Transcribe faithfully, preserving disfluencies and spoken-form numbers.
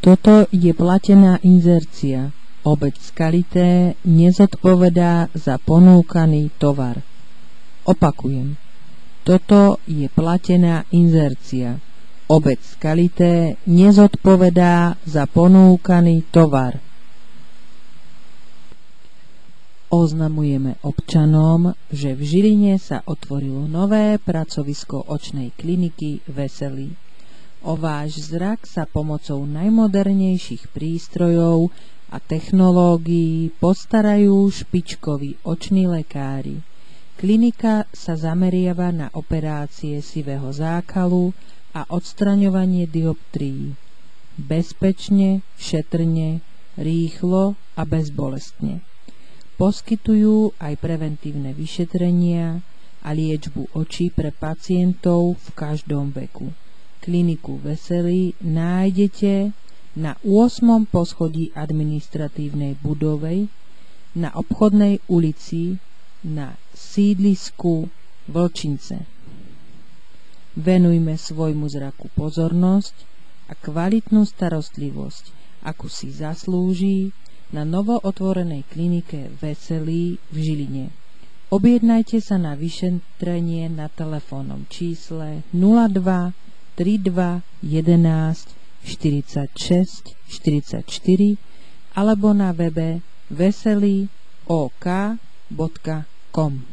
Toto je platená inzercia. Obec Skalité nezodpovedá za ponúkaný tovar. Opakujem. Toto je platená inzercia. Obec Skalité nezodpovedá za ponúkaný tovar. Oznamujeme občanom, že v Žiline sa otvorilo nové pracovisko očnej kliniky Veselý. O váš zrak sa pomocou najmodernejších prístrojov a technológií postarajú špičkoví oční lekári. Klinika sa zameriava na operácie sivého zákalu a odstraňovanie dioptrií. Bezpečne, šetrne, rýchlo a bezbolestne. Poskytujú aj preventívne vyšetrenia a liečbu očí pre pacientov v každom veku. Kliniku Veselý nájdete na ôsmom poschodí administratívnej budovy, na Obchodnej ulici, na sídlisku Vlčince. Venujme svojmu zraku pozornosť a kvalitnú starostlivosť, akú si zaslúži, na novo otvorenej klinike Veselý v Žiline. Objednajte sa na vyšetrenie na telefónnom čísle nula dva tridsaťdva jedenásť štyridsaťšesť štyridsaťštyri alebo na webe veselý ok bodka com.